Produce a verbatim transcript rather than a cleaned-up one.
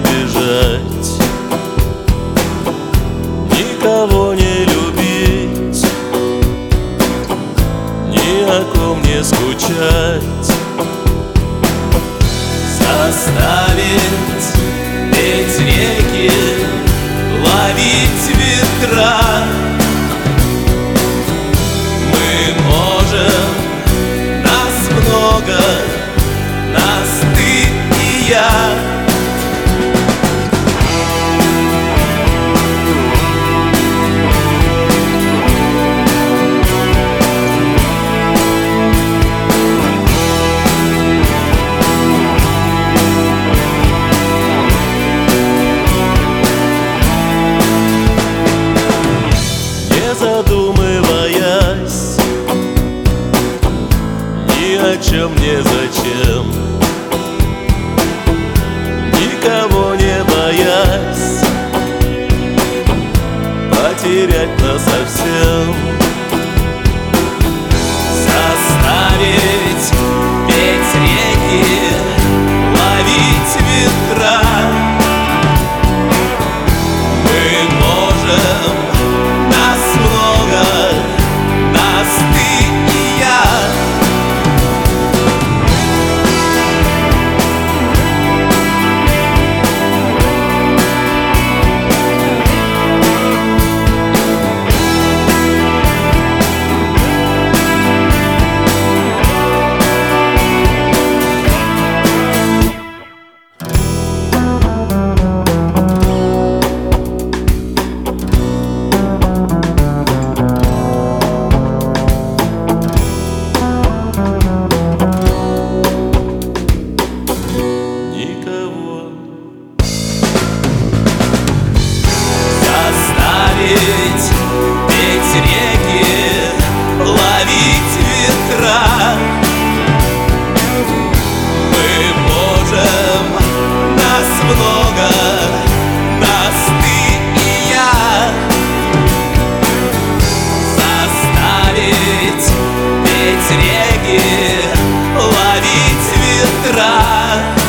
бежать, никого не любить, ни о ком не скучать, заставить петь реки, ловить ветра. Мы можем, нас много, нас ты и я. Задумываясь ни о чем, ни зачем, никого не боясь потерять нас совсем, заставить петь реки, ловить ветра. Мы можем, нас ты и я. Петь реки, ловить ветра. Мы можем, нас много, нас ты и я. Заставить петь реки, ловить ветра.